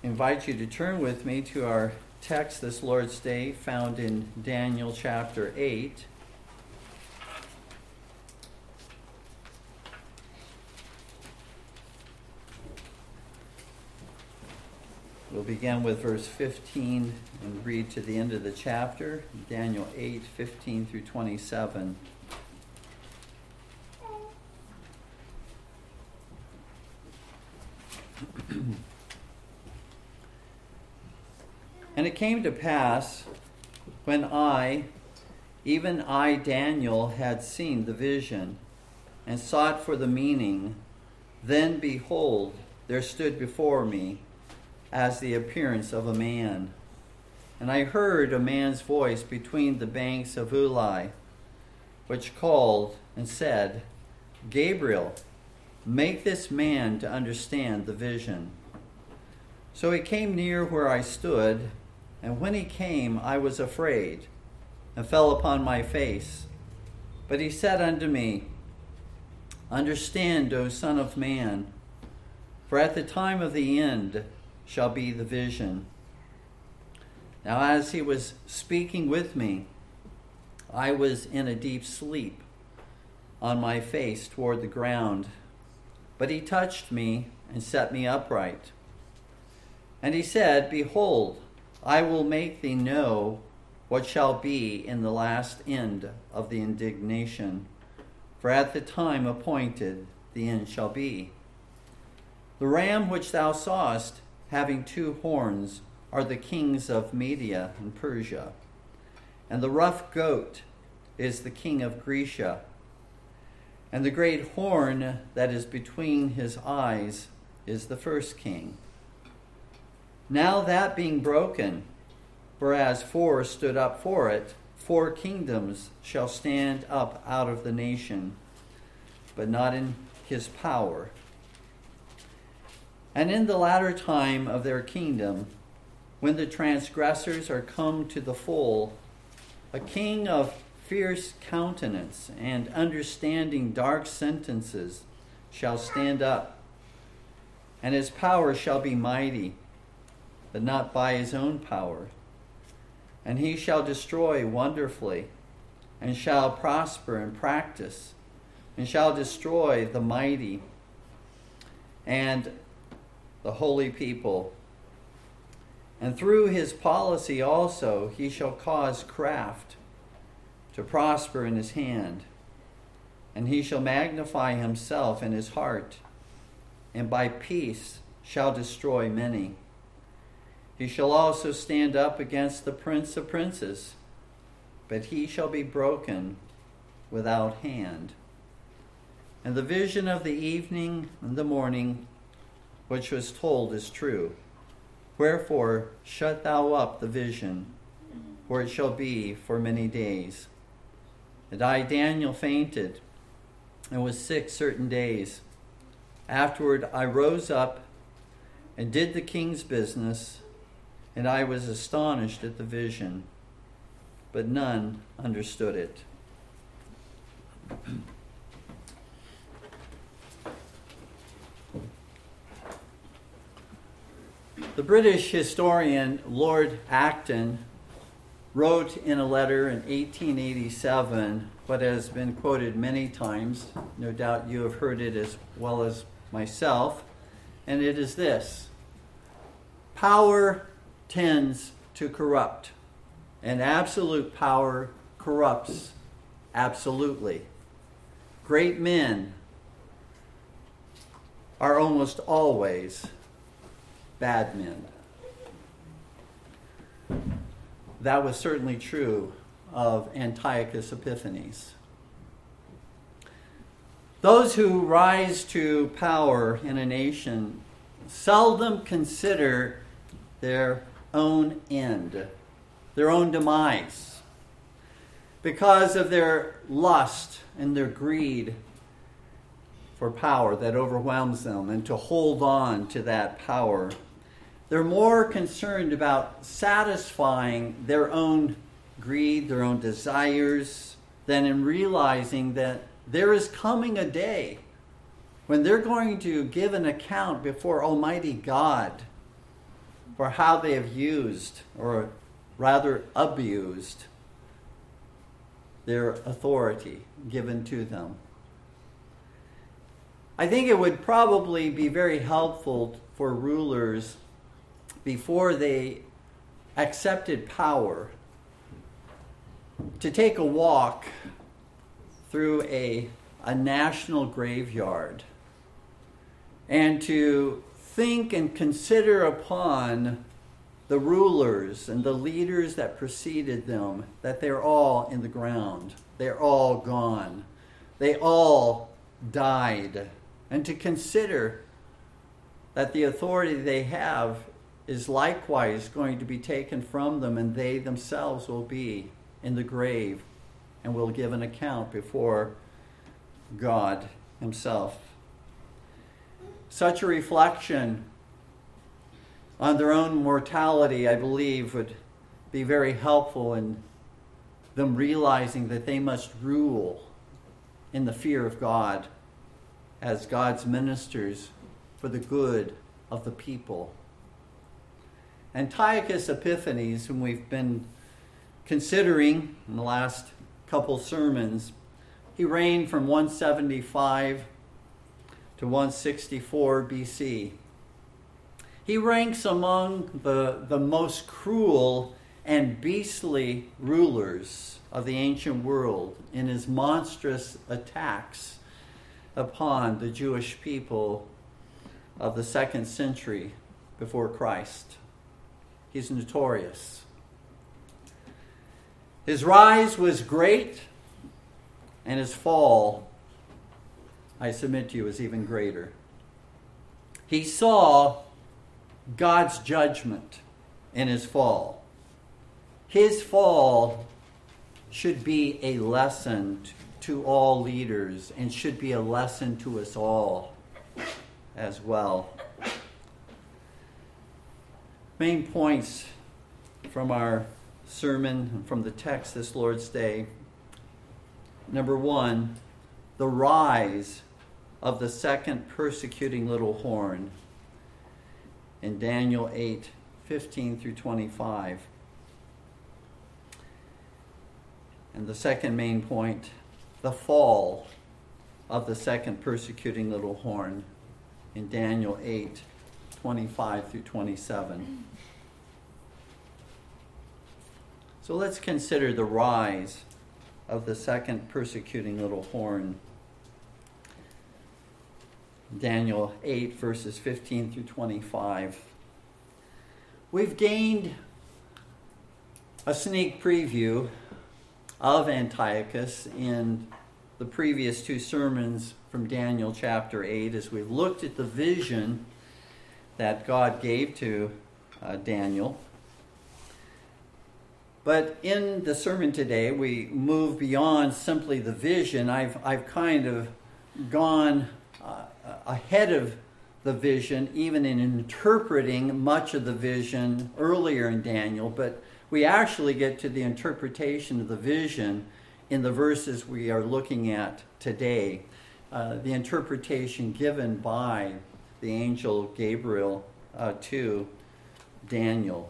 invite you to turn with me to our text this Lord's Day found in Daniel chapter 8. We'll begin with verse 15 and read to the end of the chapter, Daniel 8, 15 through 27. And it came to pass, when even I, Daniel, had seen the vision, and sought for the meaning, then behold, there stood before me as the appearance of a man. And I heard a man's voice between the banks of Ulai, which called and said, Gabriel, make this man to understand the vision. So he came near where I stood, and when he came, I was afraid, and fell upon my face. But he said unto me, Understand, O Son of Man, for at the time of the end shall be the vision. Now as he was speaking with me, I was in a deep sleep, on my face toward the ground. But he touched me and set me upright. And he said, Behold, I will make thee know what shall be in the last end of the indignation. For at the time appointed the end shall be. The ram which thou sawest, having 2 horns, are the kings of Media and Persia. And the rough goat is the king of Grecia. And the great horn that is between his eyes is the first king. Now that being broken, whereas 4 stood up for it, 4 kingdoms shall stand up out of the nation, but not in his power. And in the latter time of their kingdom, when the transgressors are come to the full, a king of fierce countenance and understanding dark sentences shall stand up, and his power shall be mighty, but not by his own power. And he shall destroy wonderfully, and shall prosper in practice, and shall destroy the mighty and the holy people. And through his policy also he shall cause craft to prosper in his hand, and he shall magnify himself in his heart, and by peace shall destroy many. He shall also stand up against the prince of princes, but he shall be broken without hand. And the vision of the evening and the morning, which was told, is true. Wherefore shut thou up the vision, for it shall be for many days. And I, Daniel, fainted, and was sick certain days. Afterward I rose up, and did the king's business, and I was astonished at the vision, but none understood it. The British historian Lord Acton wrote in a letter in 1887 what has been quoted many times. No doubt you have heard it as well as myself, and it is this: power tends to corrupt, and absolute power corrupts absolutely. Great men are almost always bad men. That was certainly true of Antiochus Epiphanes. Those who rise to power in a nation seldom consider their own end, their own demise, because of their lust and their greed for power that overwhelms them and to hold on to that power. They're more concerned about satisfying their own greed, their own desires, than in realizing that there is coming a day when they're going to give an account before Almighty God for how they have used, or rather abused, their authority given to them. I think it would probably be very helpful for rulers, before they accepted power, to take a walk through a national graveyard and to think and consider upon the rulers and the leaders that preceded them, that they're all in the ground. They're all gone. They all died. And to consider that the authority they have is likewise going to be taken from them, and they themselves will be in the grave and will give an account before God himself. Such a reflection on their own mortality, I believe, would be very helpful in them realizing that they must rule in the fear of God as God's ministers for the good of the people. Antiochus Epiphanes, whom we've been considering in the last couple sermons, he reigned from 175 to 164 BC. He ranks among the most cruel and beastly rulers of the ancient world in his monstrous attacks upon the Jewish people of the 2nd century before Christ. He's notorious. His rise was great, and his fall, I submit to you, is even greater. He saw God's judgment in his fall. His fall should be a lesson to all leaders, and should be a lesson to us all as well. Main points from our sermon, from the text this Lord's Day. Number 1, the rise of the second persecuting little horn in Daniel 8:15 through 25. And the second main point, the fall of the second persecuting little horn in Daniel 8:25 through 27. So let's consider the rise of the second persecuting little horn. Daniel 8, verses 15 through 25. We've gained a sneak preview of Antiochus in the previous 2 sermons from Daniel chapter 8, as we've looked at the vision that God gave to Daniel. But in the sermon today, we move beyond simply the vision. I've kind of gone ahead of the vision, even in interpreting much of the vision earlier in Daniel, but we actually get to the interpretation of the vision in the verses we are looking at today. The interpretation given by the angel Gabriel to Daniel.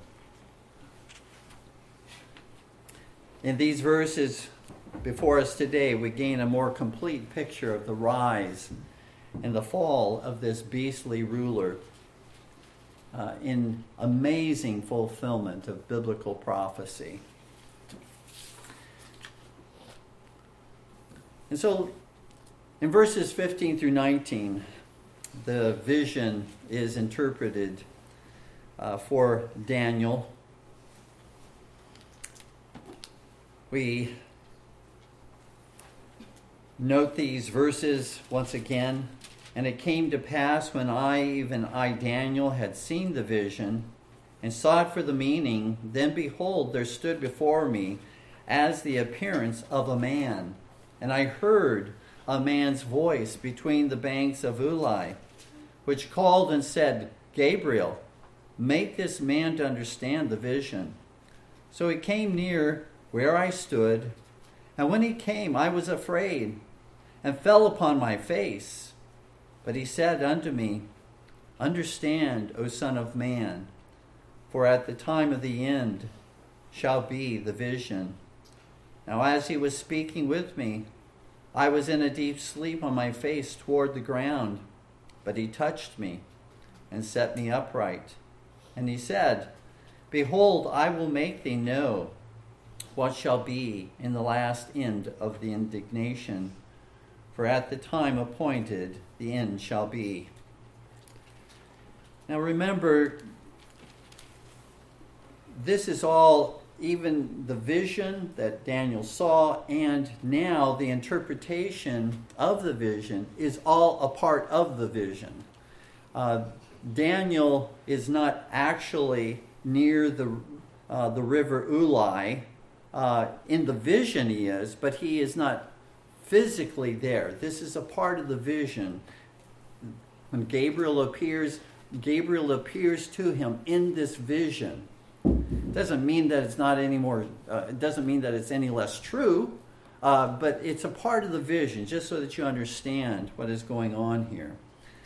In these verses before us today, we gain a more complete picture of the rise and the fall of this beastly ruler in amazing fulfillment of biblical prophecy. And so in verses 15 through 19, the vision is interpreted for Daniel. We note these verses once again. And it came to pass when I, Daniel, had seen the vision and sought for the meaning, then behold, there stood before me as the appearance of a man. And I heard a man's voice between the banks of Ulai, which called and said, Gabriel, make this man to understand the vision. So he came near where I stood, and when he came, I was afraid, and fell upon my face. But he said unto me, Understand, O Son of Man, for at the time of the end shall be the vision. Now as he was speaking with me, I was in a deep sleep on my face toward the ground, but he touched me and set me upright. And he said, Behold, I will make thee know what shall be in the last end of the indignation, for at the time appointed the end shall be. Now remember, this is all, even the vision that Daniel saw, and now the interpretation of the vision is all a part of the vision. Daniel is not actually near the river Ulai. In the vision he is, but he is not physically there. This is a part of the vision. When Gabriel appears to him in this vision. Doesn't mean that it's not any more. It doesn't mean that it's any less true, but it's a part of the vision, just so that you understand what is going on here.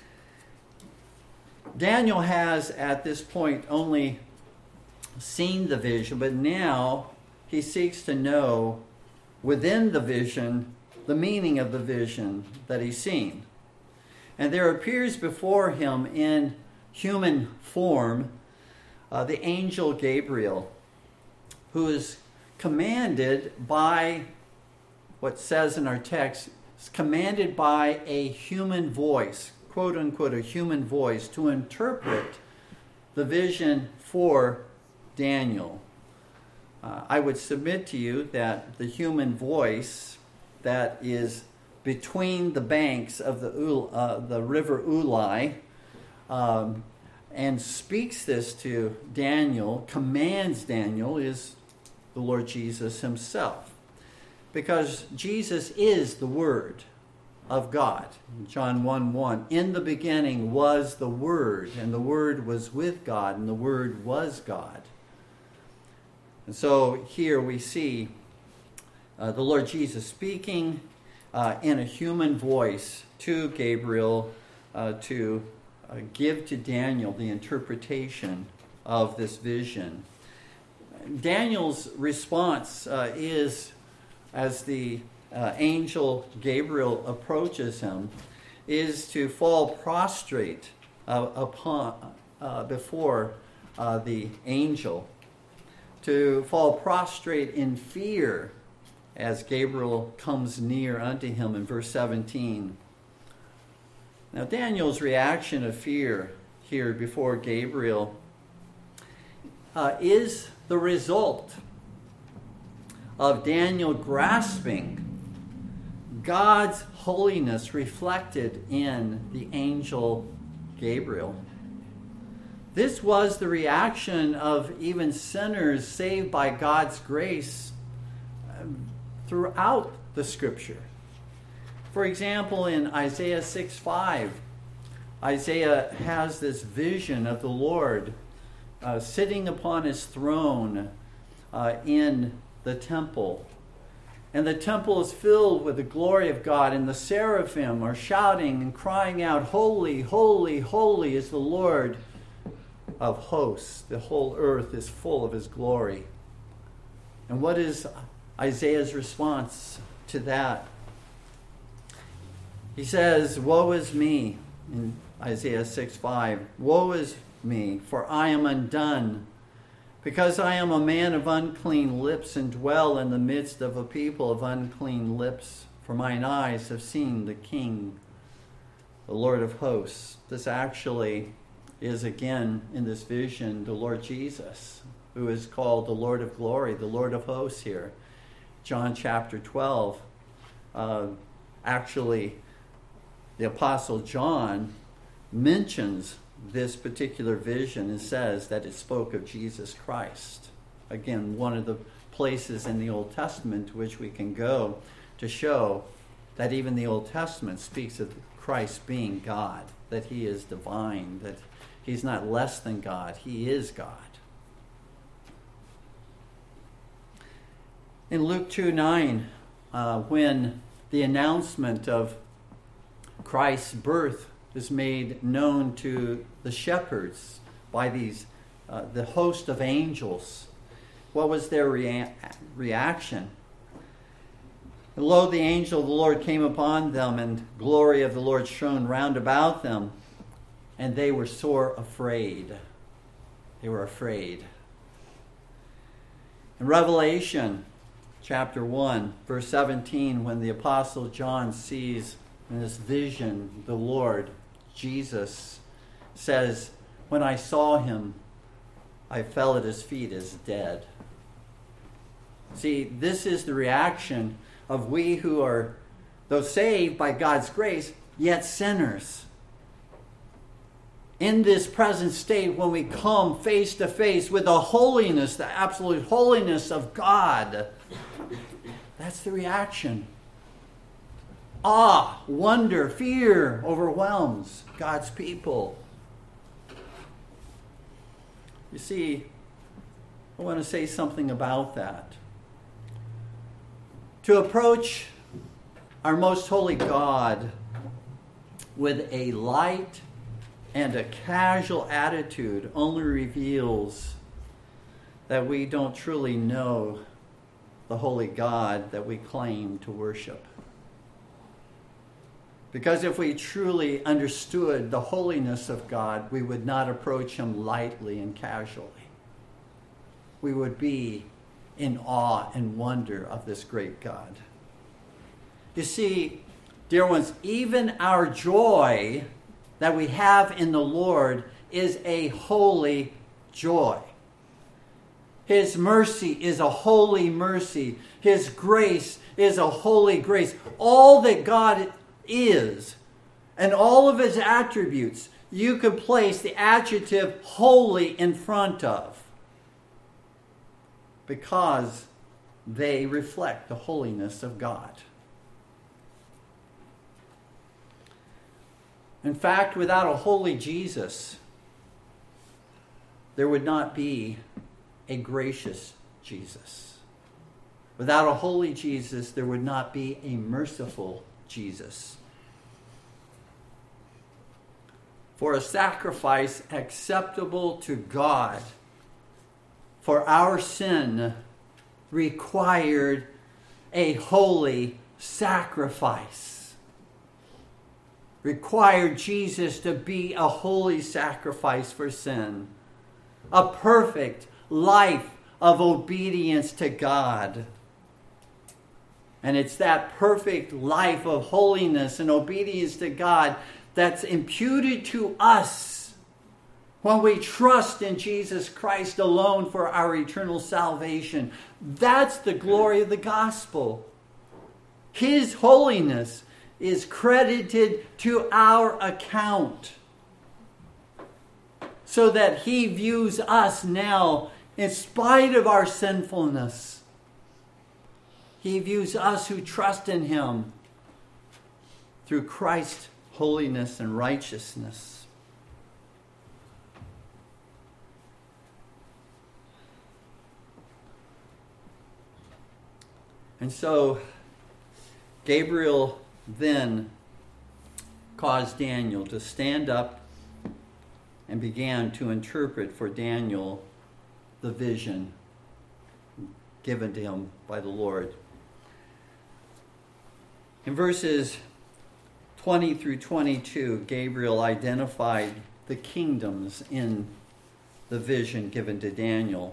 Daniel has, at this point, only seen the vision, but now he seeks to know within the vision the meaning of the vision that he's seen. And there appears before him in human form the angel Gabriel, who is commanded by, what says in our text, is commanded by a human voice, quote unquote, a human voice, to interpret the vision for Daniel. I would submit to you that the human voice that is between the banks of the river Ulai and speaks this to Daniel, commands Daniel, is the Lord Jesus himself. Because Jesus is the Word of God. John 1:1, in the beginning was the Word, and the Word was with God, and the Word was God. And so here we see the Lord Jesus speaking in a human voice to Gabriel to give to Daniel the interpretation of this vision. Daniel's response is, as the angel Gabriel approaches him, is to fall prostrate before the angel, to fall prostrate in fear as Gabriel comes near unto him in verse 17. Now Daniel's reaction of fear here before Gabriel is the result of Daniel grasping God's holiness reflected in the angel Gabriel. This was the reaction of even sinners saved by God's grace throughout the Scripture. For example, in Isaiah 6:5, Isaiah has this vision of the Lord sitting upon his throne in the temple. And the temple is filled with the glory of God, and the seraphim are shouting and crying out, Holy, holy, holy is the Lord of hosts. The whole earth is full of his glory. And what is Isaiah's response to that? He says, Woe is me, in Isaiah 6:5. Woe is me, for I am undone, because I am a man of unclean lips, and dwell in the midst of a people of unclean lips. For mine eyes have seen the King, the Lord of hosts. This actually is, again, in this vision, the Lord Jesus, who is called the Lord of glory, the Lord of hosts here. John chapter 12. Actually, the Apostle John mentions this particular vision and says that it spoke of Jesus Christ. Again, one of the places in the Old Testament to which we can go to show that even the Old Testament speaks of Christ being God, that he is divine, that he's not less than God, he is God. In Luke 2:9, when the announcement of Christ's birth is made known to the shepherds by these the host of angels. What was their reaction? And lo, the angel of the Lord came upon them, and glory of the Lord shone round about them, and they were sore afraid. They were afraid. In Revelation chapter 1, verse 17, when the Apostle John sees in this vision the Lord, Jesus, says, "When I saw him, I fell at his feet as dead." See, this is the reaction of we who are, though saved by God's grace, yet sinners. In this present state, when we come face to face with the holiness, the absolute holiness of God, that's the reaction. Awe, wonder, fear overwhelms God's people. You see, I want to say something about that. To approach our most holy God with a light and a casual attitude only reveals that we don't truly know the holy God that we claim to worship. Because if we truly understood the holiness of God, we would not approach him lightly and casually. We would be in awe and wonder of this great God. You see, dear ones, even our joy that we have in the Lord is a holy joy. His mercy is a holy mercy. His grace is a holy grace. All that God is, and all of his attributes, you can place the adjective holy in front of, because they reflect the holiness of God. In fact, without a holy Jesus, there would not be a gracious Jesus. Without a holy Jesus, there would not be a merciful Jesus. For a sacrifice acceptable to God for our sin required a holy sacrifice. Required Jesus to be a holy sacrifice for sin. A perfect life of obedience to God. And it's that perfect life of holiness and obedience to God that's imputed to us when we trust in Jesus Christ alone for our eternal salvation. That's the glory of the gospel. His holiness is credited to our account, so that he views us now, in spite of our sinfulness. He views us who trust in him through Christ's holiness and righteousness. And so Gabriel then caused Daniel to stand up and began to interpret for Daniel the vision given to him by the Lord. In verses 20 through 22, Gabriel identified the kingdoms in the vision given to Daniel.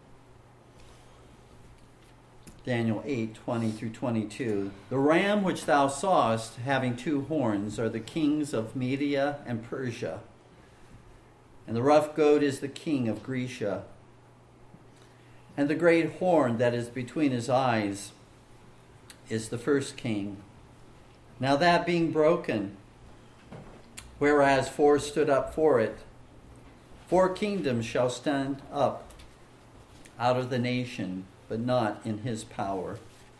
Daniel 8, 20 through 22. The ram which thou sawest having two horns are the kings of Media and Persia. And the rough goat is the king of Grecia. And the great horn that is between his eyes is the first king. Now that being broken, whereas four stood up for it, 4 kingdoms shall stand up out of the nation, but not in his power.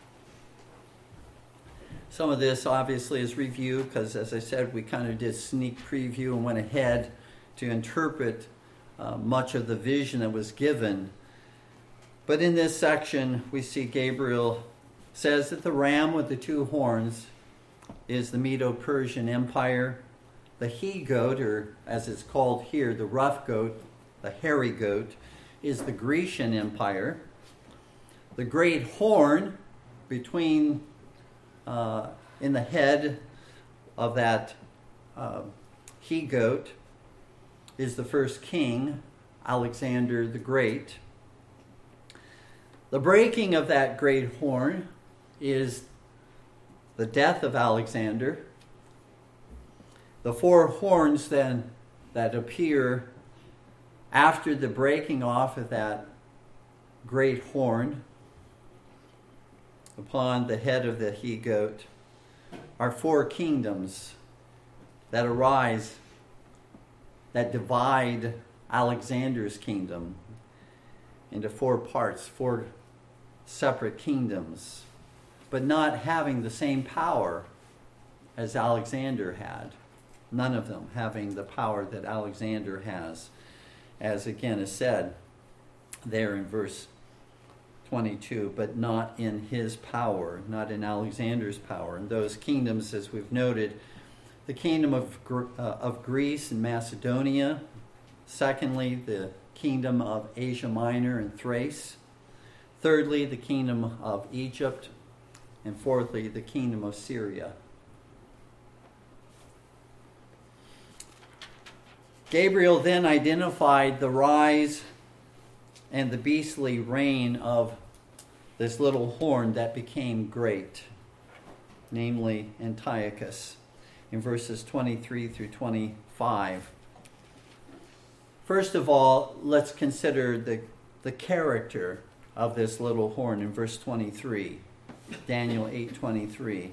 Some of this obviously is review, because as I said, we kind of did sneak preview and went ahead to interpret much of the vision that was given. But in this section, we see Gabriel says that the ram with the 2 horns is the Medo-Persian Empire. The he-goat, or as it's called here, the rough goat, the hairy goat, is the Grecian Empire. The great horn between in the head of that he-goat is the first king, Alexander the Great. The breaking of that great horn is the death of Alexander. The four horns then that appear after the breaking off of that great horn upon the head of the he-goat are four kingdoms that arise, that divide Alexander's kingdom into four parts, four separate kingdoms, but not having the same power as Alexander had. None of them having the power that Alexander has, as again is said there in verse 22, but not in his power, not in Alexander's power. And those kingdoms, as we've noted, the kingdom of Greece and Macedonia, secondly, the kingdom of Asia Minor and Thrace, thirdly, the kingdom of Egypt, and fourthly, the kingdom of Syria. Gabriel then identified the rise and the beastly reign of this little horn that became great, namely Antiochus, in verses 23 through 25. First of all, let's consider the character of this little horn in verse 23, Daniel 8:23.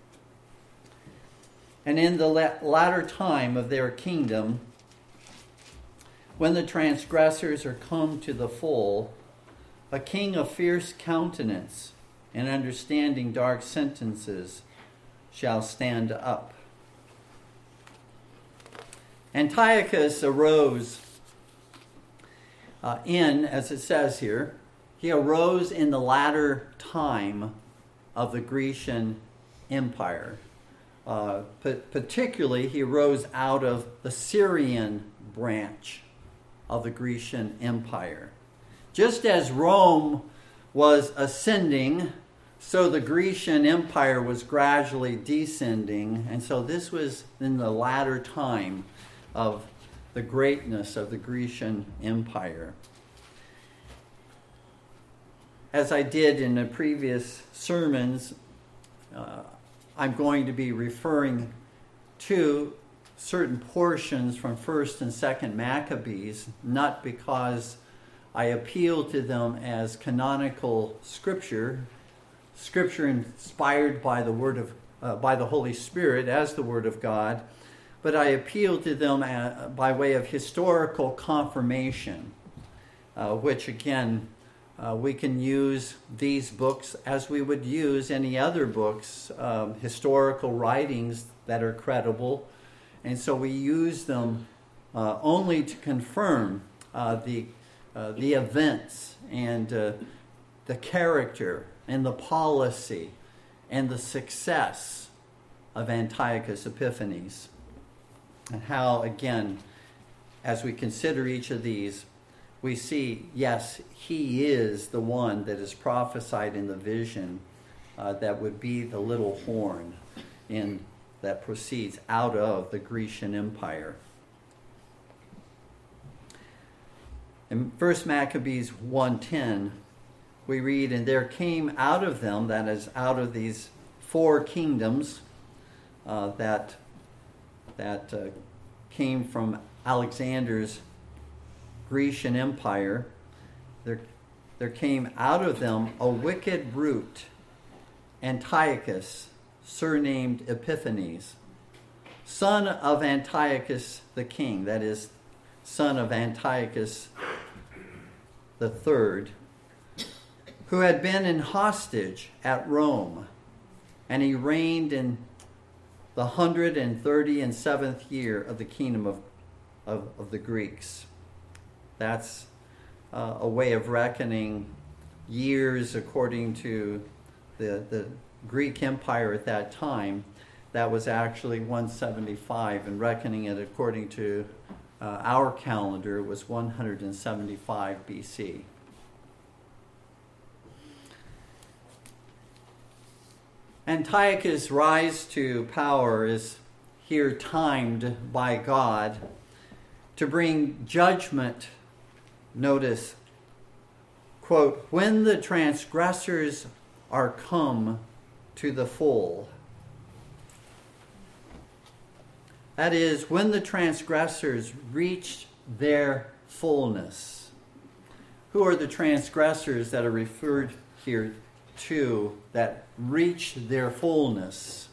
And in the latter time of their kingdom, when the transgressors are come to the full, a king of fierce countenance and understanding dark sentences shall stand up. Antiochus arose as it says here, he arose in the latter time of the Grecian Empire. Particularly, he arose out of the Syrian branch of the Grecian Empire. Just as Rome was ascending, so the Grecian Empire was gradually descending, and so this was in the latter time of the greatness of the Grecian Empire. As I did in the previous sermons, I'm going to be referring to certain portions from 1st and 2nd Maccabees, not because I appeal to them as canonical scripture inspired by by the Holy Spirit as the Word of God, but I appeal to them by way of historical confirmation, which again we can use these books as we would use any other books, historical writings that are credible. And so we use them only to confirm the events and the character and the policy and the success of Antiochus Epiphanes. And how, again, as we consider each of these, we see, yes, he is the one that is prophesied in the vision that would be the little horn that proceeds out of the Grecian Empire. In 1 Maccabees 1:10, we read, and there came out of them, that is, out of these four kingdoms that came from Alexander's Grecian Empire, there came out of them a wicked root, Antiochus, surnamed Epiphanes, son of Antiochus the king, that is, son of Antiochus the third, who had been in hostage at Rome, and he reigned in the 137th year of the kingdom of the Greeks. That's a way of reckoning years according to the Greek Empire at that time. That was actually 175, and reckoning it according to our calendar was 175 BC. Antiochus' rise to power is here timed by God to bring judgment. Notice, quote, when the transgressors are come to the full. That is, when the transgressors reach their fullness. Who are the transgressors that are referred here to that reach their fullness?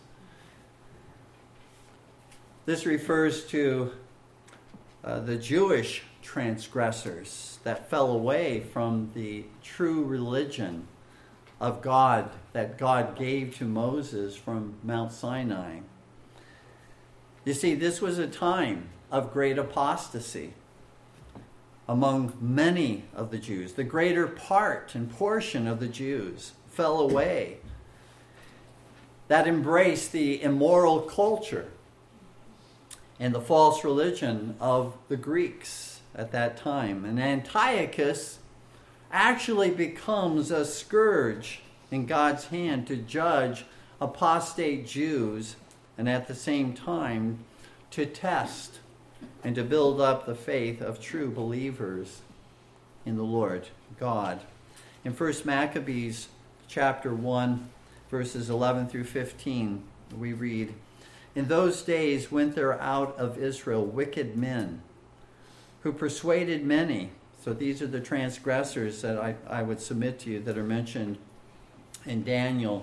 This refers to the Jewish transgressors that fell away from the true religion of God that God gave to Moses from Mount Sinai. You see, this was a time of great apostasy among many of the Jews. The greater part and portion of the Jews fell away that embraced the immoral culture and the false religion of the Greeks at that time. And Antiochus actually becomes a scourge in God's hand to judge apostate Jews and at the same time to test and to build up the faith of true believers in the Lord God. In 1 Maccabees chapter 1, verses 11 through 15, we read, in those days went there out of Israel wicked men who persuaded many. So these are the transgressors that I would submit to you that are mentioned in Daniel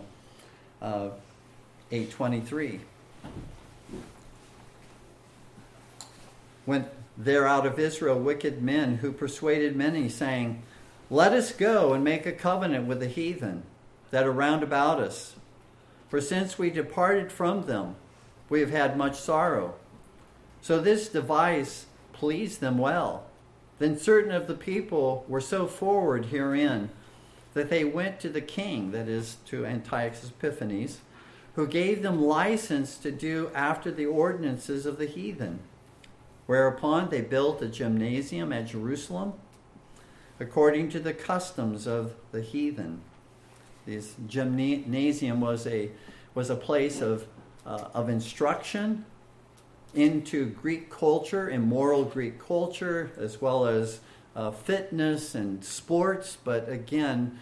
8:23. Went there out of Israel wicked men who persuaded many, saying, let us go and make a covenant with the heathen that are round about us. For since we departed from them, we have had much sorrow. So this device pleased them well. Then certain of the people were so forward herein that they went to the king, that is, to Antiochus Epiphanes, who gave them license to do after the ordinances of the heathen. Whereupon they built a gymnasium at Jerusalem, according to the customs of the heathen. This gymnasium was a place of instruction into Greek culture, immoral Greek culture, as well as fitness and sports, but again,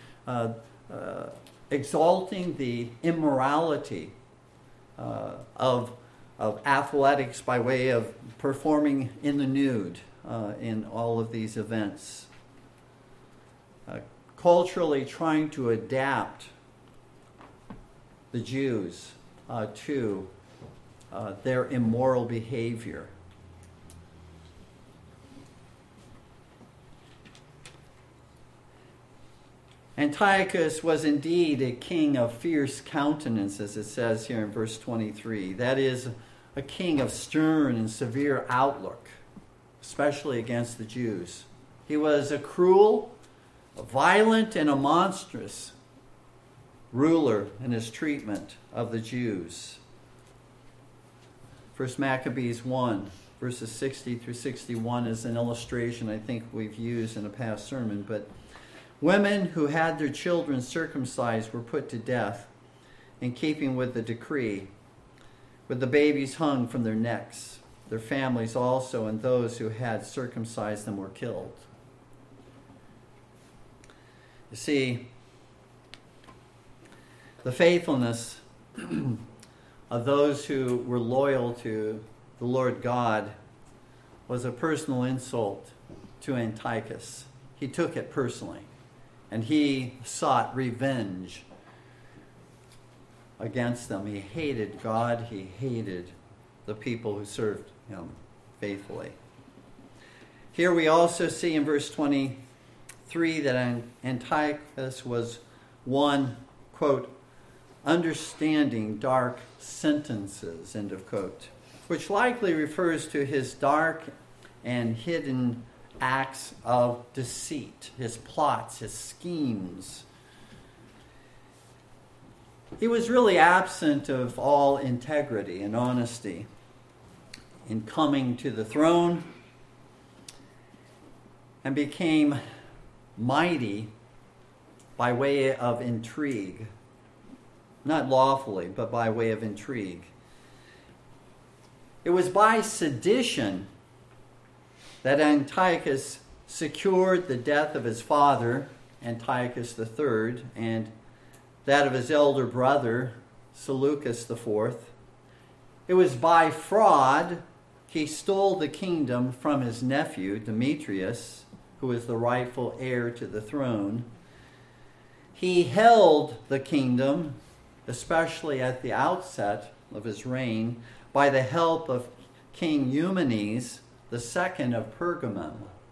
exalting the immorality of athletics by way of performing in the nude in all of these events. Culturally trying to adapt the Jews to their immoral behavior. Antiochus was indeed a king of fierce countenance, as it says here in verse 23. That is, a king of stern and severe outlook, especially against the Jews. He was a cruel, a violent, and a monstrous ruler in his treatment of the Jews. 1 Maccabees 1, verses 60 through 61 is an illustration I think we've used in a past sermon, but women who had their children circumcised were put to death in keeping with the decree, with the babies hung from their necks. Their families also and those who had circumcised them were killed. You see, the faithfulness of those who were loyal to the Lord God was a personal insult to Antiochus. He took it personally, and he sought revenge against them. He hated God. He hated the people who served him faithfully. Here we also see in verse 23 that Antiochus was one, quote, understanding dark sentences, end of quote, which likely refers to his dark and hidden acts of deceit, his plots, his schemes. He was really absent of all integrity and honesty in coming to the throne and became mighty by way of intrigue. Not lawfully, but by way of intrigue. It was by sedition that Antiochus secured the death of his father, Antiochus III, and that of his elder brother, Seleucus IV. It was by fraud he stole the kingdom from his nephew, Demetrius, who was the rightful heir to the throne. He held the kingdom, especially at the outset of his reign, by the help of King Eumenes II of Pergamum.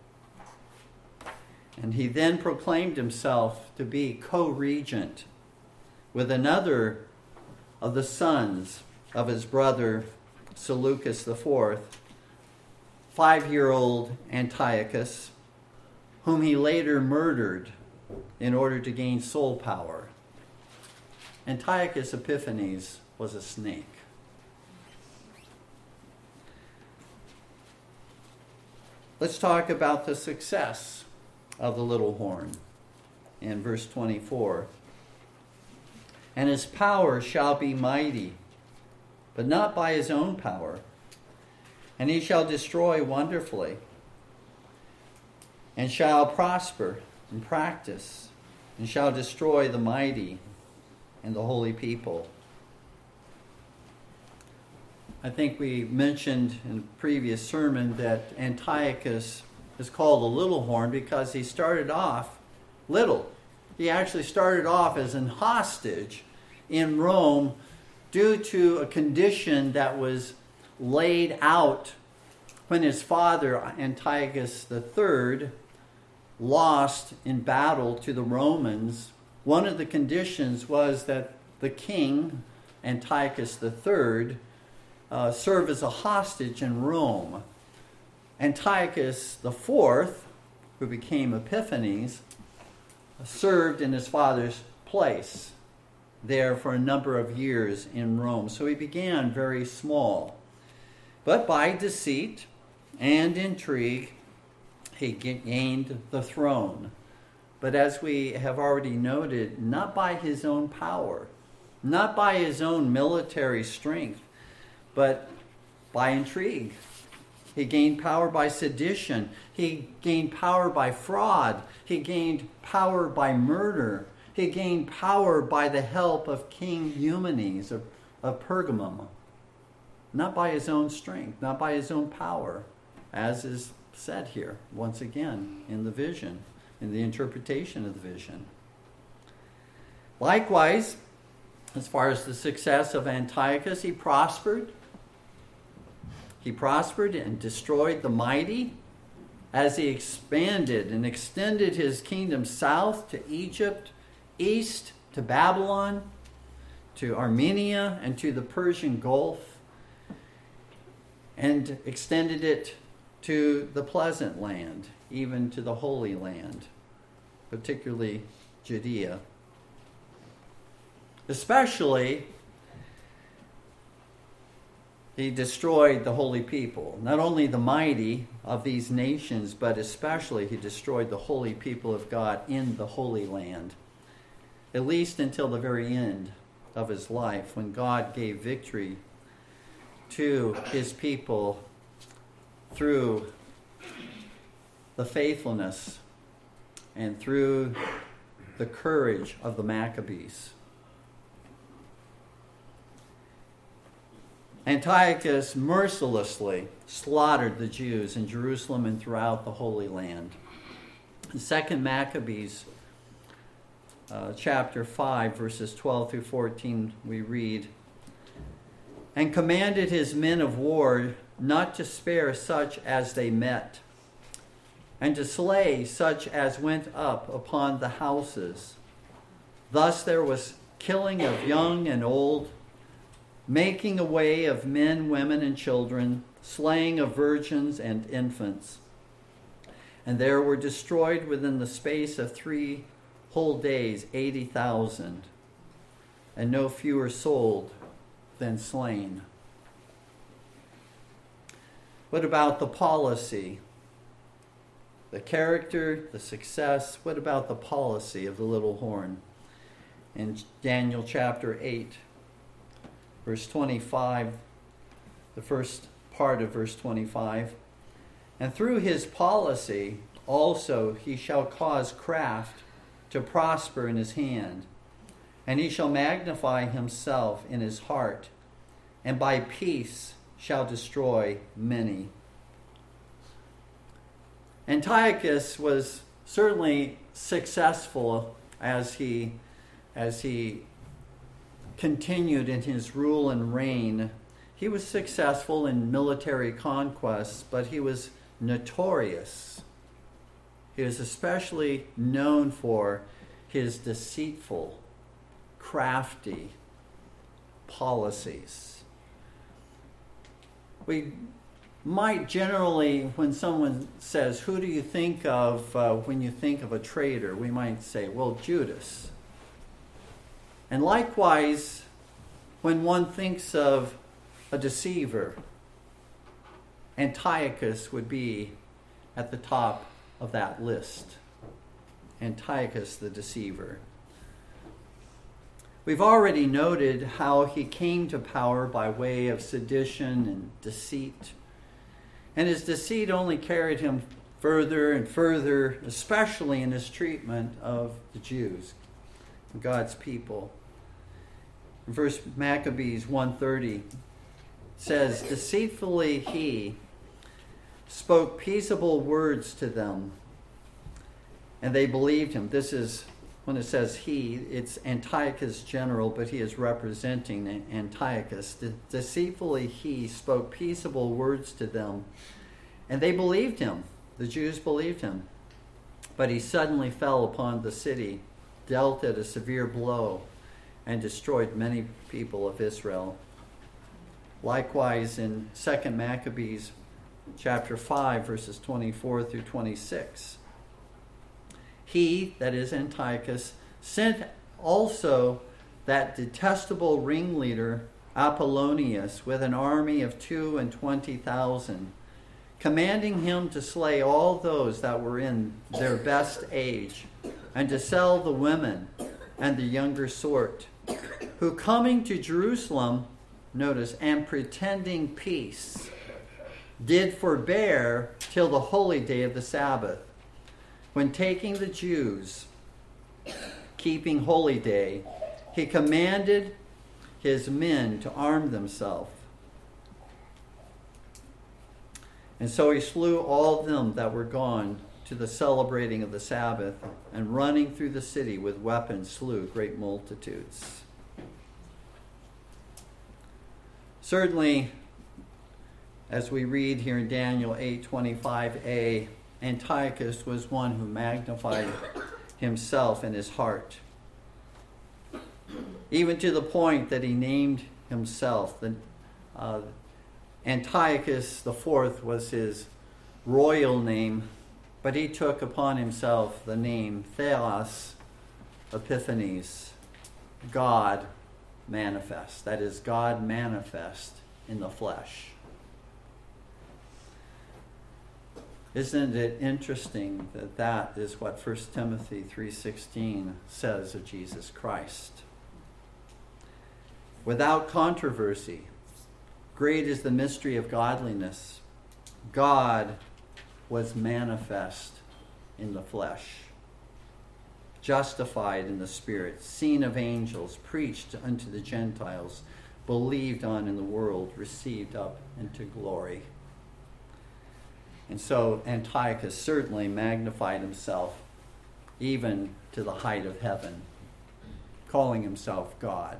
And he then proclaimed himself to be co-regent with another of the sons of his brother Seleucus IV, 5-year-old Antiochus, whom he later murdered in order to gain sole power. Antiochus Epiphanes was a snake. Let's talk about the success of the little horn in verse 24. And his power shall be mighty, but not by his own power. And he shall destroy wonderfully, and shall prosper in practice, and shall destroy the mighty and the holy people. I think we mentioned in a previous sermon that Antiochus is called a little horn because he started off little. He actually started off as an hostage in Rome due to a condition that was laid out when his father, Antiochus III, lost in battle to the Romans. One of the conditions was that the king, Antiochus III, serve as a hostage in Rome. Antiochus IV, who became Epiphanes, served in his father's place there for a number of years in Rome. So he began very small. But by deceit and intrigue, he gained the throne. But as we have already noted, not by his own power, not by his own military strength, but by intrigue. He gained power by sedition. He gained power by fraud. He gained power by murder. He gained power by the help of King Eumenes of Pergamum. Not by his own strength, not by his own power, as is said here, once again, in the vision, in the interpretation of the vision. Likewise, as far as the success of Antiochus, he prospered. He prospered and destroyed the mighty as he expanded and extended his kingdom south to Egypt, east to Babylon, to Armenia, and to the Persian Gulf, and extended it to the pleasant land, even to the Holy Land, particularly Judea. Especially, he destroyed the holy people. Not only the mighty of these nations, but especially he destroyed the holy people of God in the Holy Land, at least until the very end of his life, when God gave victory to his people through the faithfulness and through the courage of the Maccabees. Antiochus mercilessly slaughtered the Jews in Jerusalem and throughout the Holy Land. In 2 Maccabees chapter 5, verses 12 through 14, we read, "And commanded his men of war not to spare such as they met, and to slay such as went up upon the houses. Thus there was killing of young and old, making away of men, women, and children, slaying of virgins and infants. And there were destroyed within the space of 3 whole days 80,000, and no fewer sold than slain." What about the policy the character, the success. What about the policy of the little horn? In Daniel chapter 8, verse 25, the first part of verse 25, and through his policy also he shall cause craft to prosper in his hand, and he shall magnify himself in his heart, and by peace shall destroy many. Antiochus was certainly successful as he continued in his rule and reign. He was successful in military conquests, but he was notorious. He was especially known for his deceitful, crafty policies. We might generally, when someone says, who do you think of when you think of a traitor? We might say, well, Judas. And likewise, when one thinks of a deceiver, Antiochus would be at the top of that list. Antiochus the deceiver. We've already noted how he came to power by way of sedition and deceit. And his deceit only carried him further and further, especially in his treatment of the Jews, God's people. In 1 Maccabees 1:30 says, deceitfully he spoke peaceable words to them, and they believed him. This is, when it says he, it's Antiochus general, but he is representing Antiochus. Deceitfully he spoke peaceable words to them, and they believed him. The Jews believed him. But he suddenly fell upon the city, dealt it a severe blow, and destroyed many people of Israel. Likewise, in 2 Maccabees chapter 5, verses 24 through 26, he, that is Antiochus, sent also that detestable ringleader Apollonius with an army of 22,000, commanding him to slay all those that were in their best age, and to sell the women and the younger sort, who coming to Jerusalem, notice, and pretending peace, did forbear till the holy day of the Sabbath, when taking the Jews, keeping holy day, he commanded his men to arm themselves. And so he slew all them that were gone to the celebrating of the Sabbath, and running through the city with weapons slew great multitudes. Certainly, as we read here in Daniel 8:25a, Antiochus was one who magnified himself in his heart, even to the point that he named himself. Antiochus IV was his royal name, but he took upon himself the name Theos Epiphanes, God manifest. That is, God manifest in the flesh. Isn't it interesting that that is what 1 Timothy 3:16 says of Jesus Christ? Without controversy, great is the mystery of godliness. God was manifest in the flesh, justified in the Spirit, seen of angels, preached unto the Gentiles, believed on in the world, received up into glory. And so Antiochus certainly magnified himself even to the height of heaven, calling himself God.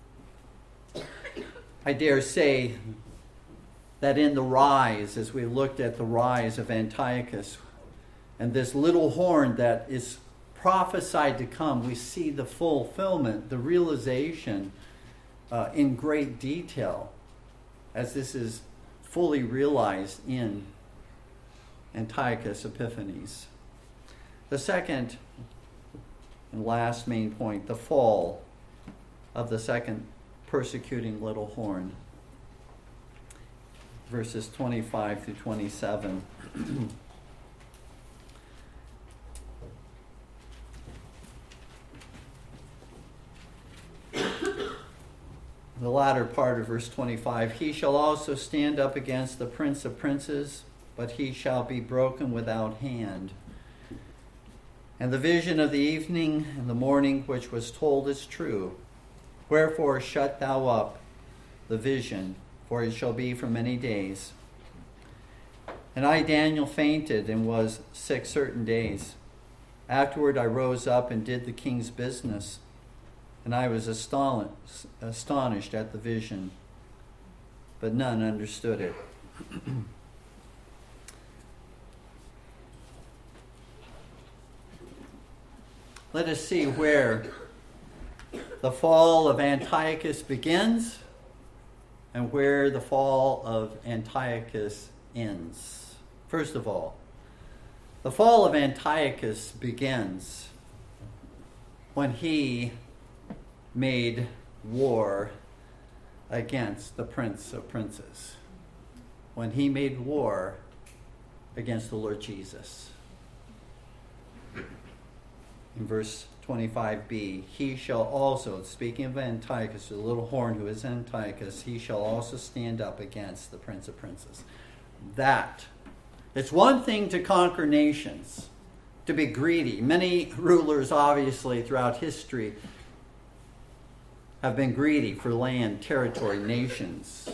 I dare say that in the rise, as we looked at the rise of Antiochus, and this little horn that is prophesied to come, we see the fulfillment, the realization in great detail, as this is fully realized in Antiochus Epiphanes. The second and last main point, the fall of the second persecuting little horn. Verses 25 through 27. the latter part of verse 25, he shall also stand up against the prince of princes, but he shall be broken without hand. And the vision of the evening and the morning which was told is true. Wherefore shut thou up the vision, for it shall be for many days. And I, Daniel, fainted and was sick certain days. Afterward I rose up and did the king's business, and I was astonished at the vision, but none understood it. Let us see where the fall of Antiochus begins and where the fall of Antiochus ends. First of all, the fall of Antiochus begins when he made war against the Prince of Princes. When he made war against the Lord Jesus. In verse 25b, he shall also, speaking of Antiochus, the little horn who is Antiochus, he shall also stand up against the Prince of Princes. It's one thing to conquer nations, to be greedy. Many rulers, obviously, throughout history have been greedy for land, territory, nations.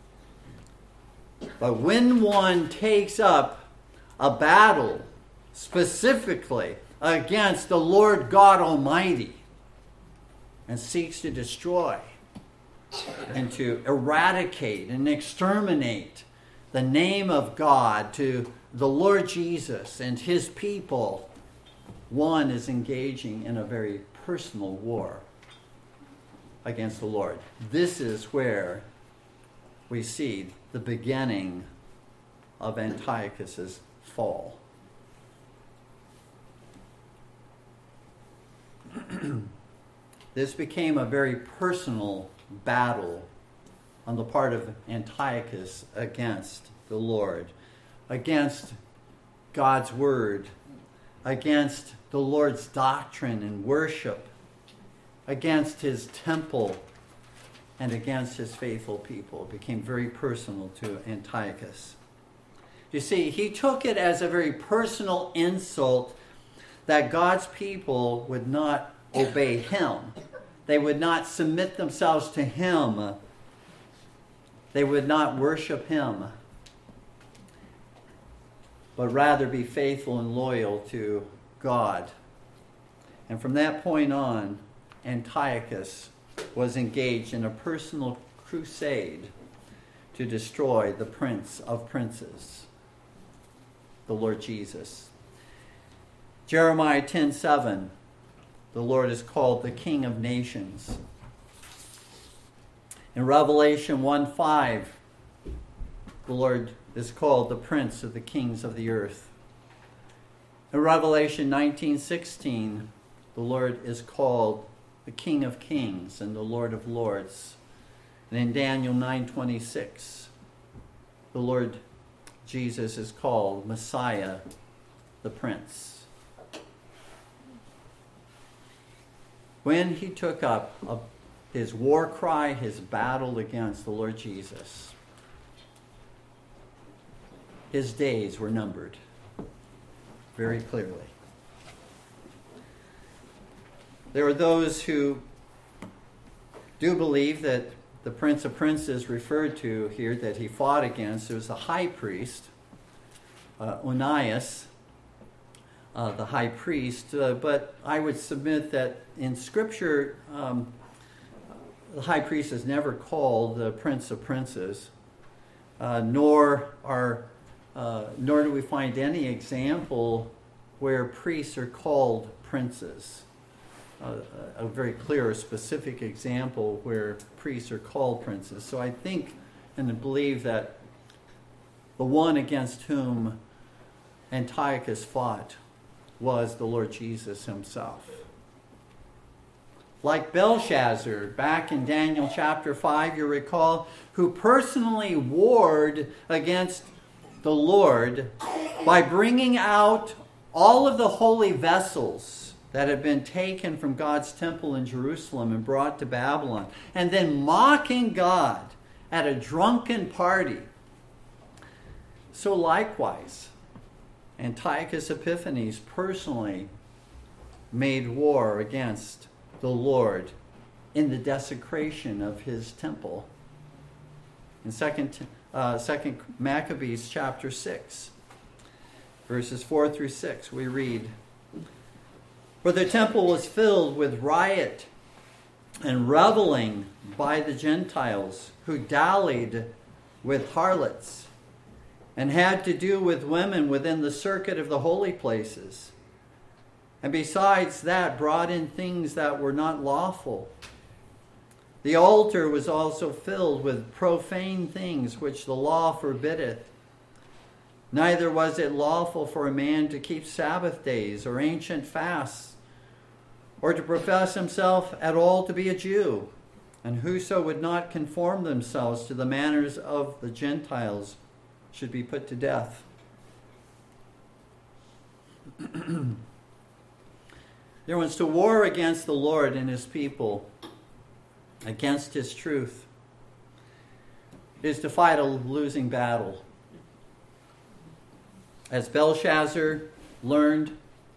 But when one takes up a battle specifically against the Lord God Almighty and seeks to destroy and to eradicate and exterminate the name of God to the Lord Jesus and his people, one is engaging in a very personal war against the Lord. This is where we see the beginning of Antiochus's fall. This became a very personal battle on the part of Antiochus against the Lord, against God's word, against the Lord's doctrine and worship, against his temple, and against his faithful people. It became very personal to Antiochus. You see, he took it as a very personal insult that God's people would not obey him. They would not submit themselves to him. They would not worship him, but rather be faithful and loyal to God. And from that point on, Antiochus was engaged in a personal crusade to destroy the Prince of Princes, the Lord Jesus. Jeremiah 10:7, the Lord is called the King of Nations. In Revelation 1:5, the Lord is called the Prince of the Kings of the earth. In Revelation 19:16, the Lord is called the King of Kings and the Lord of Lords. And in Daniel 9:26, the Lord Jesus is called Messiah, the Prince. When he took up his war cry, his battle against the Lord Jesus, his days were numbered very clearly. There are those who do believe that the Prince of Princes referred to here that he fought against, it was the high priest, Onias, the high priest. But I would submit that in Scripture, the high priest is never called the Prince of Princes, nor do we find any example where priests are called princes. A very clear, specific example where priests are called princes. So I think and believe that the one against whom Antiochus fought was the Lord Jesus himself. Like Belshazzar, back in Daniel chapter 5, you recall, who personally warred against the Lord by bringing out all of the holy vessels that had been taken from God's temple in Jerusalem and brought to Babylon, and then mocking God at a drunken party. So likewise, Antiochus Epiphanes personally made war against the Lord in the desecration of his temple. In 2 Maccabees chapter 6, verses 4 through 6, we read, "For the temple was filled with riot and reveling by the Gentiles, who dallied with harlots and had to do with women within the circuit of the holy places. And besides that, brought in things that were not lawful. The altar was also filled with profane things which the law forbiddeth. Neither was it lawful for a man to keep Sabbath days or ancient fasts, or to profess himself at all to be a Jew. And whoso would not conform themselves to the manners of the Gentiles should be put to death." There was to war against the Lord and his people, against his truth, is to fight a losing battle. As Belshazzar learned,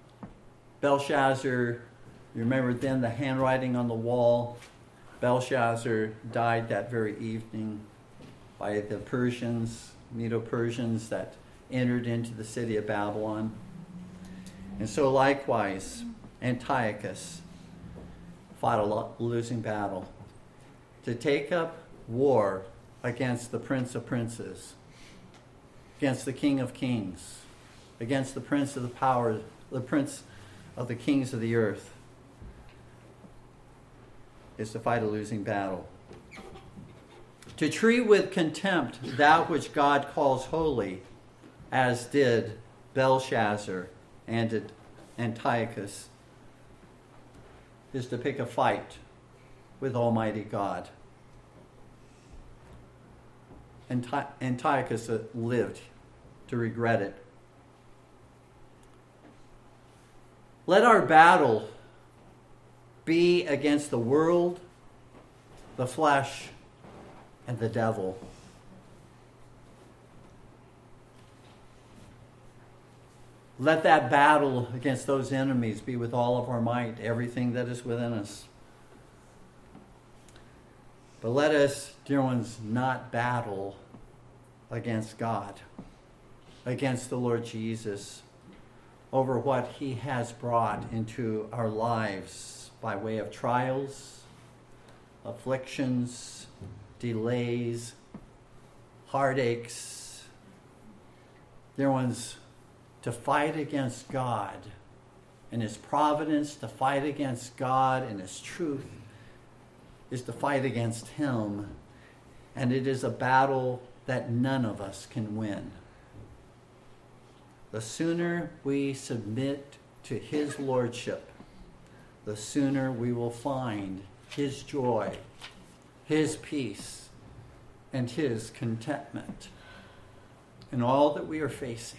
you remember then the handwriting on the wall, Belshazzar died that very evening by the Persians, Medo-Persians that entered into the city of Babylon. And so likewise, Antiochus fought a losing battle to take up war against the Prince of Princes, against the King of Kings, against the Prince of the power, the Prince of the kings of the earth, is to fight a losing battle. To treat with contempt that which God calls holy, as did Belshazzar and Antiochus, is to pick a fight with Almighty God. Antiochus lived to regret it. Let our battle be against the world, the flesh, and the devil. Let that battle against those enemies be with all of our might, everything that is within us. But let us, dear ones, not battle against God, against the Lord Jesus, over what he has brought into our lives by way of trials, afflictions, delays, heartaches. Dear ones, to fight against God and his providence, to fight against God and his truth, is to fight against him. And it is a battle that none of us can win. The sooner we submit to his lordship, the sooner we will find his joy, his peace, and his contentment in all that we are facing.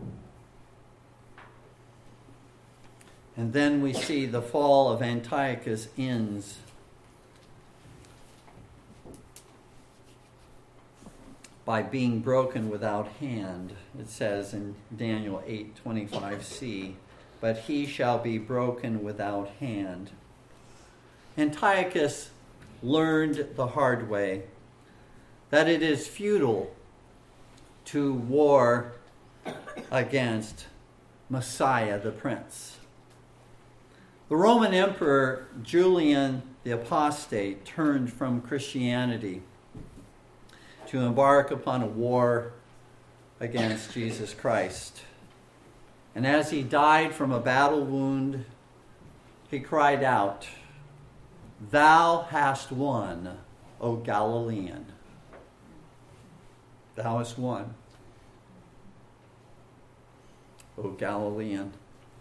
And then we see the fall of Antiochus ends by being broken without hand. It says in Daniel 8:25c, "But he shall be broken without hand." Antiochus learned the hard way that it is futile to war against Messiah the Prince. The Roman Emperor Julian the Apostate turned from Christianity to embark upon a war against Jesus Christ. And as he died from a battle wound, he cried out, "Thou hast won, O Galilean." Thou hast won, O Galilean.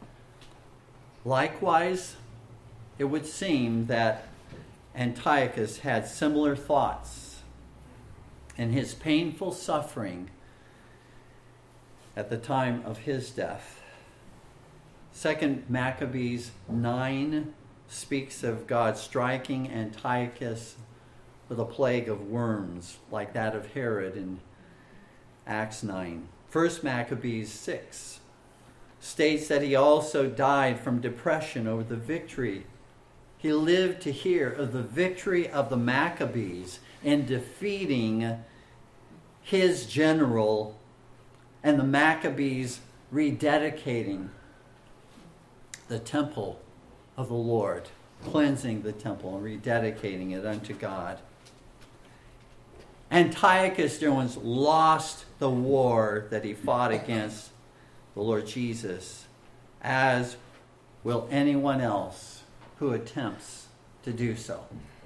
Likewise, it would seem that Antiochus had similar thoughts in his painful suffering at the time of his death. 2 Maccabees 9 speaks of God striking Antiochus with a plague of worms, like that of Herod in Acts 9. 1 Maccabees 6 states that he also died from depression over the victory. He lived to hear of the victory of the Maccabees in defeating his general, and the Maccabees rededicating the temple of the Lord, cleansing the temple and rededicating it unto God. Antiochus, dear ones, lost the war that he fought against the Lord Jesus, as will anyone else who attempts to do so.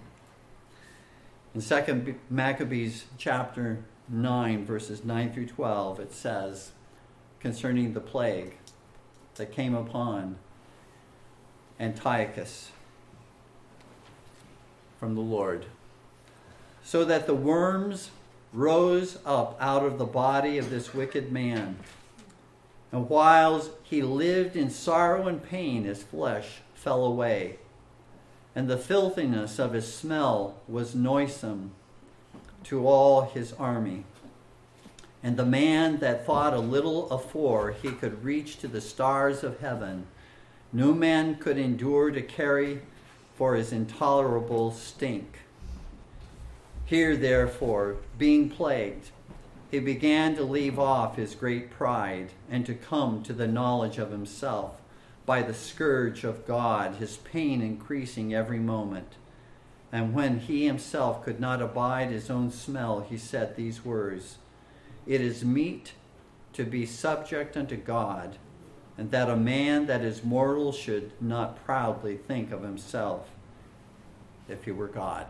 In 2 Maccabees chapter 9, verses 9 through 12, it says, concerning the plague that came upon Antiochus from the Lord, so that the worms rose up out of the body of this wicked man, and whiles he lived in sorrow and pain, his flesh fell away, and the filthiness of his smell was noisome to all his army. And the man that thought a little afore he could reach to the stars of heaven, no man could endure to carry for his intolerable stink. Here, therefore, being plagued, he began to leave off his great pride and to come to the knowledge of himself by the scourge of God, his pain increasing every moment. And when he himself could not abide his own smell, he said these words, "It is meet to be subject unto God, and that a man that is mortal should not proudly think of himself if he were God."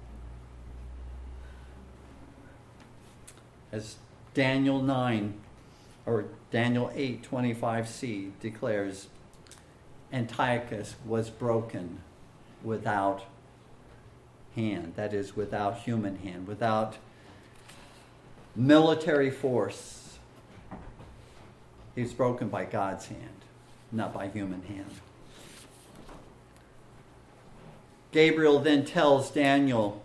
As Daniel 9 or Daniel 8:25c declares, Antiochus was broken without hand, that is, without human hand, without military force. He was broken by God's hand, not by human hand. Gabriel then tells Daniel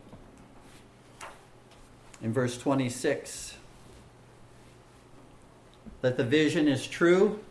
in verse 26 that the vision is true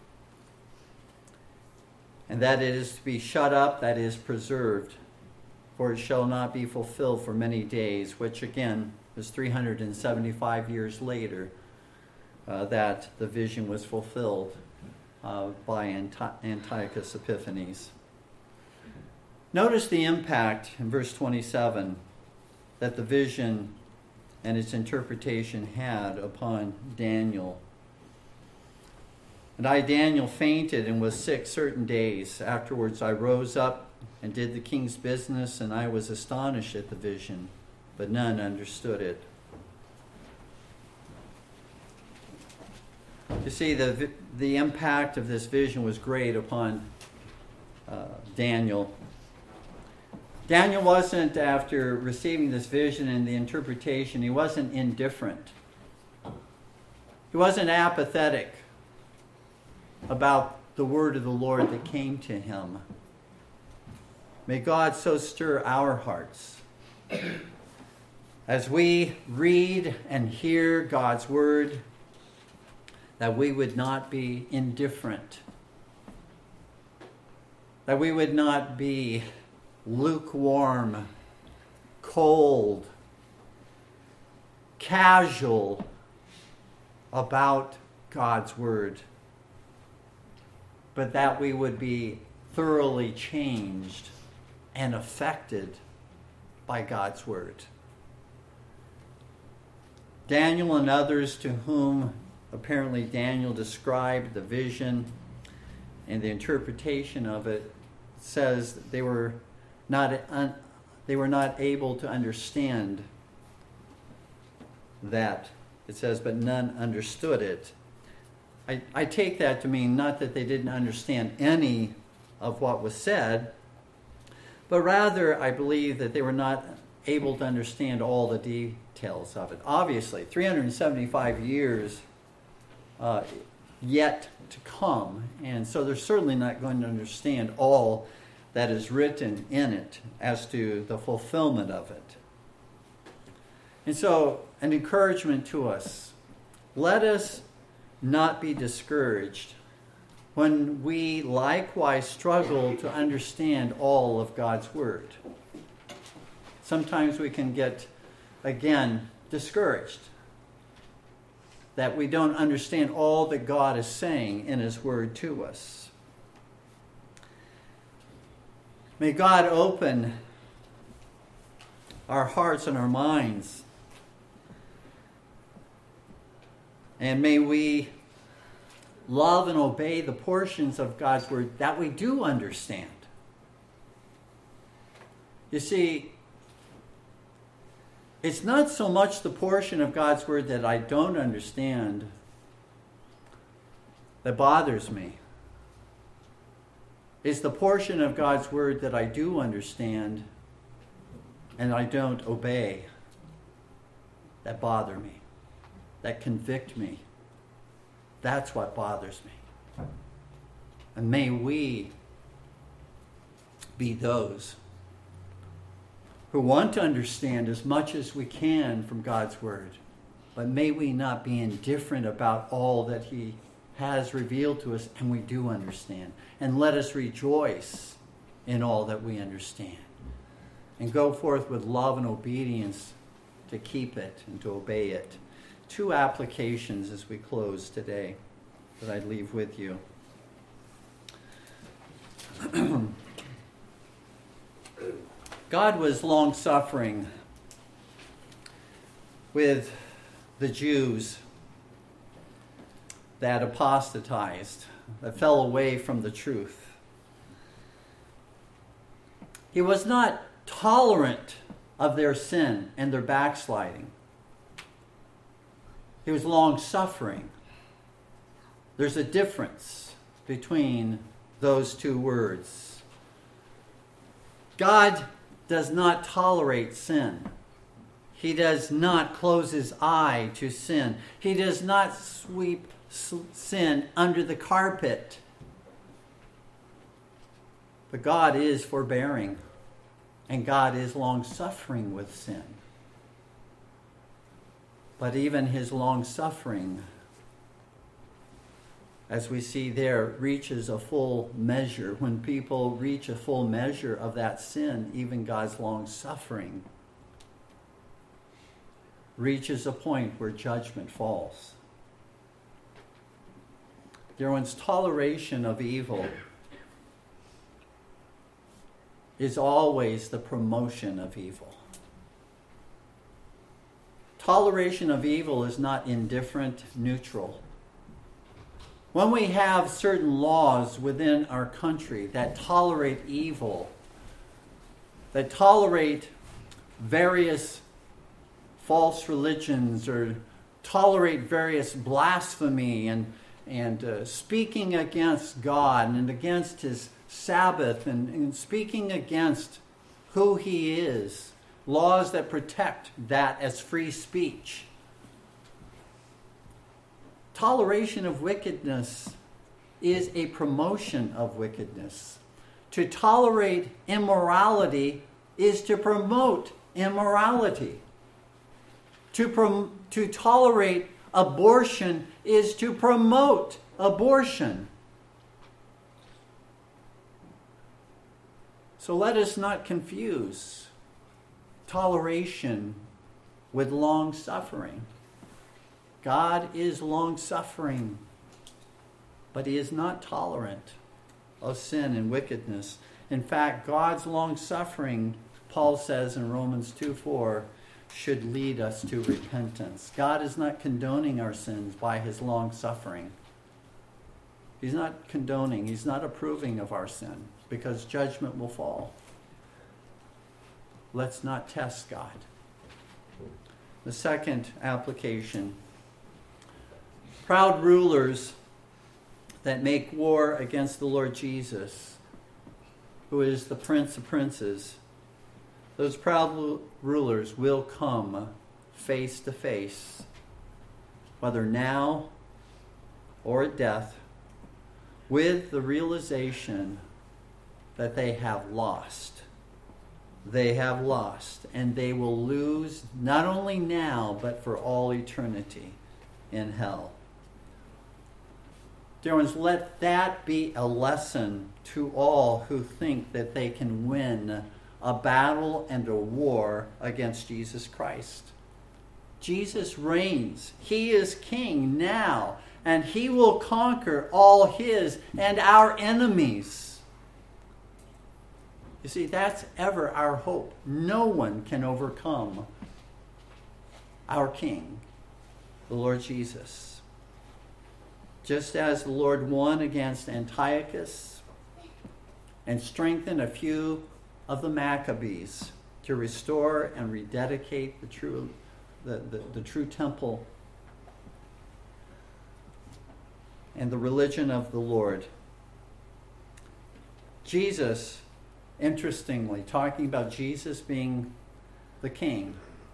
and that it is to be shut up, that is, preserved, for it shall not be fulfilled for many days, which again was 375 years later that the vision was fulfilled by Antiochus Epiphanes. Notice the impact in verse 27 that the vision and its interpretation had upon Daniel. "And I, Daniel, fainted and was sick certain days. Afterwards I rose up and did the king's business, and I was astonished at the vision, but none understood it." You see, the impact of this vision was great upon Daniel. Daniel wasn't, after receiving this vision and the interpretation, he wasn't indifferent. He wasn't apathetic about the word of the Lord that came to him. May God so stir our hearts as we read and hear God's word, that we would not be indifferent, that we would not be lukewarm, cold, casual about God's word, but that we would be thoroughly changed and affected by God's word. Daniel and others to whom apparently Daniel described the vision and the interpretation of it says that they were not able to understand that. It says, but none understood it. I take that to mean not that they didn't understand any of what was said, but rather I believe that they were not able to understand all the details of it. Obviously, 375 years yet to come. And so they're certainly not going to understand all that is written in it as to the fulfillment of it. And so, an encouragement to us. Let us not be discouraged when we likewise struggle to understand all of God's Word. Sometimes we can get, again, discouraged that we don't understand all that God is saying in His Word to us. May God open our hearts and our minds, and may we love and obey the portions of God's Word that we do understand. You see, it's not so much the portion of God's Word that I don't understand that bothers me. It's the portion of God's Word that I do understand and I don't obey that bother me, that convict me. That's what bothers me. And may we be those who want to understand as much as we can from God's Word, but may we not be indifferent about all that He has revealed to us and we do understand. And let us rejoice in all that we understand. And go forth with love and obedience to keep it and to obey it. 2 applications as we close today that I'd leave with you. God was long-suffering with the Jews that apostatized, that fell away from the truth. He was not tolerant of their sin and their backsliding. He was long-suffering. There's a difference between those 2 words. God does not tolerate sin. He does not close His eye to sin. He does not sweep sin under the carpet. But God is forbearing, and God is long-suffering with sin. But even His long-suffering, as we see there, reaches a full measure. When people reach a full measure of that sin, even God's long-suffering reaches a point where judgment falls. Dear ones, toleration of evil is always the promotion of evil. Toleration of evil is not indifferent, neutral. When we have certain laws within our country that tolerate evil, that tolerate various false religions or tolerate various blasphemy and speaking against God and against His Sabbath and speaking against who He is, laws that protect that as free speech. Toleration of wickedness is a promotion of wickedness. To tolerate immorality is to promote immorality. To tolerate abortion is to promote abortion. So let us not confuse toleration with long-suffering. God is long-suffering, but He is not tolerant of sin and wickedness. In fact, God's long-suffering, Paul says in Romans 2:4, should lead us to repentance. God is not condoning our sins by His long-suffering. He's not condoning, He's not approving of our sin, because judgment will fall. Let's not test God. The second application: proud rulers that make war against the Lord Jesus, who is the Prince of Princes, those proud rulers will come face to face, whether now or at death with the realization that they have lost. They have lost, and they will lose not only now, but for all eternity in hell. Dear ones, let that be a lesson to all who think that they can win a battle and a war against Jesus Christ. Jesus reigns. He is king now, and he will conquer all his and our enemies. You see, that's ever our hope. No one can overcome our King, the Lord Jesus. Just as the Lord won against Antiochus and strengthened a few of the Maccabees to restore and rededicate the true temple and the religion of the Lord. Jesus, interestingly, talking about Jesus being the king.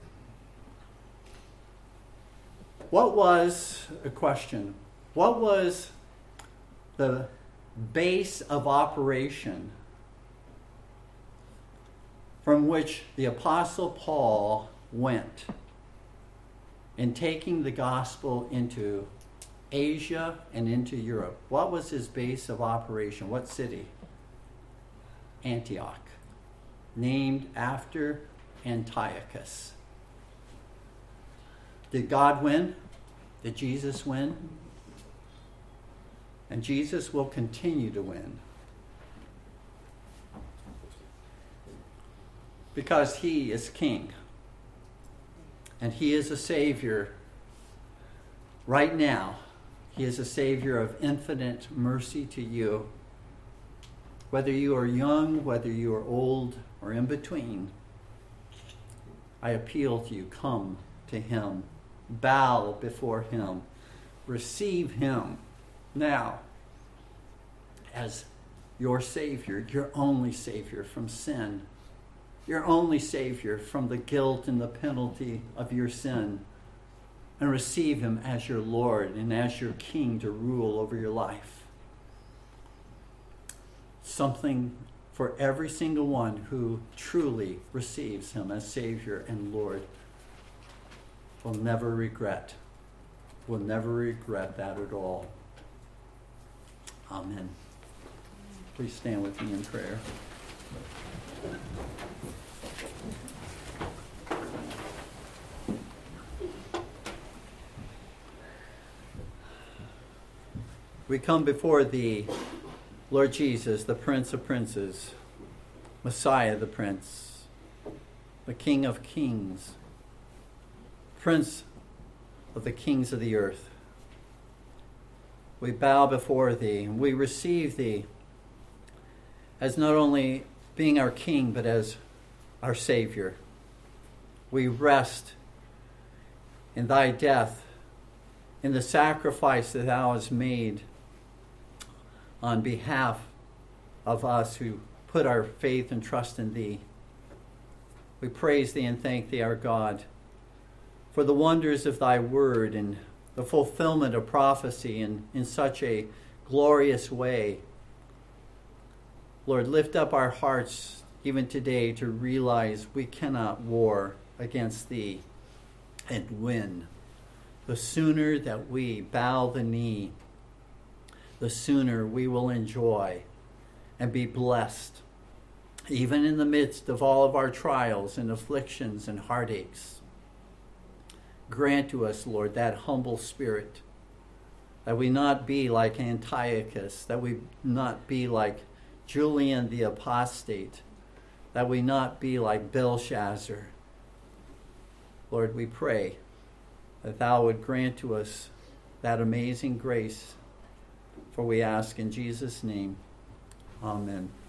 What was the base of operation from which the Apostle Paul went in taking the gospel into Asia and into Europe? What was his base of operation? What city? Antioch, named after Antiochus. Did God win? Did Jesus win? And Jesus will continue to win. Because he is king. And he is a savior right now. He is a savior of infinite mercy to you. Whether you are young, whether you are old, or in between, I appeal to you, come to him. Bow before him. Receive him now as your Savior, your only Savior from sin, your only Savior from the guilt and the penalty of your sin, and receive him as your Lord and as your King to rule over your life. Something for every single one who truly receives him as Savior and Lord will never regret. Will never regret that at all. Amen. Please stand with me in prayer. We come before thee, Lord Jesus, the Prince of Princes, Messiah the Prince, the King of Kings, Prince of the kings of the earth. We bow before thee, and we receive thee as not only being our King, but as our Savior. We rest in thy death, in the sacrifice that thou hast made on behalf of us who put our faith and trust in thee. We praise thee and thank thee, our God, for the wonders of thy word and the fulfillment of prophecy in such a glorious way. Lord, lift up our hearts even today to realize we cannot war against thee and win. The sooner that we bow the knee, the sooner we will enjoy and be blessed, even in the midst of all of our trials and afflictions and heartaches. Grant to us, Lord, that humble spirit, that we not be like Antiochus, that we not be like Julian the Apostate, that we not be like Belshazzar. Lord, we pray that thou would grant to us that amazing grace, for we ask in Jesus' name. Amen.